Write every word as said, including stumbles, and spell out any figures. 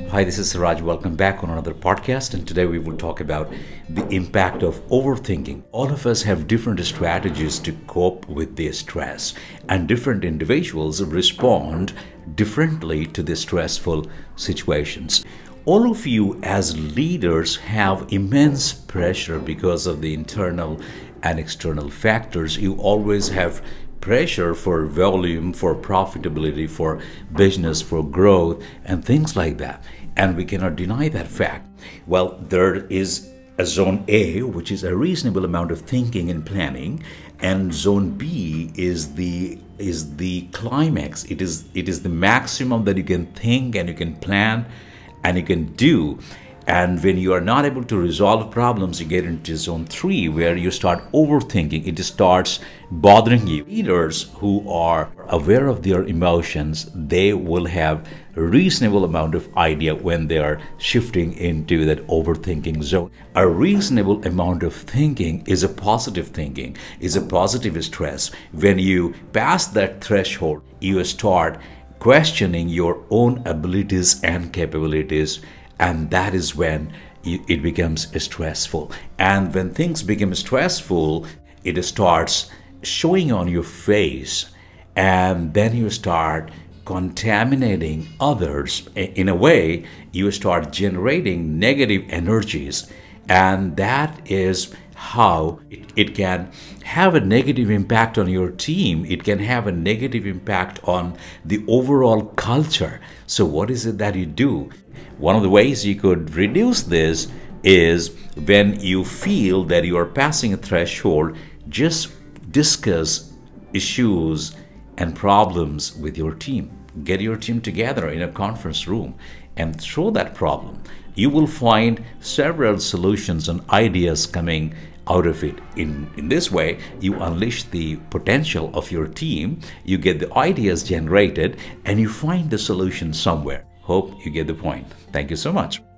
Hi, this is Siraj. Welcome back on another podcast. And today we will talk about the impact of overthinking. All of us have different strategies to cope with their stress, and different individuals respond differently to the stressful situations. All of you as leaders have immense pressure because of the internal and external factors. You always have pressure for volume, for profitability, for business, for growth, and things like that. And we cannot deny that fact. Well, there is a zone A, which is a reasonable amount of thinking and planning, and zone B is the is the climax. It is it is the maximum that you can think and you can plan and you can do. And when you are not able to resolve problems, you get into zone three, where you start overthinking. It starts bothering you. Leaders who are aware of their emotions, they will have a reasonable amount of idea when they are shifting into that overthinking zone. A reasonable amount of thinking is a positive thinking, is a positive stress. When you pass that threshold, you start questioning your own abilities and capabilities. And that is when it becomes stressful. And when things become stressful, it starts showing on your face. And then you start contaminating others. In a way, you start generating negative energies. And that is how it, it can have a negative impact on your team. It can have a negative impact on the overall culture. So what is it that you do? One of the ways you could reduce this is when you feel that you are passing a threshold, just discuss issues and problems with your team. Get your team together in a conference room and throw that problem. You will find several solutions and ideas coming out of it. In, in this way, you unleash the potential of your team, you get the ideas generated, and you find the solution somewhere. Hope you get the point. Thank you so much.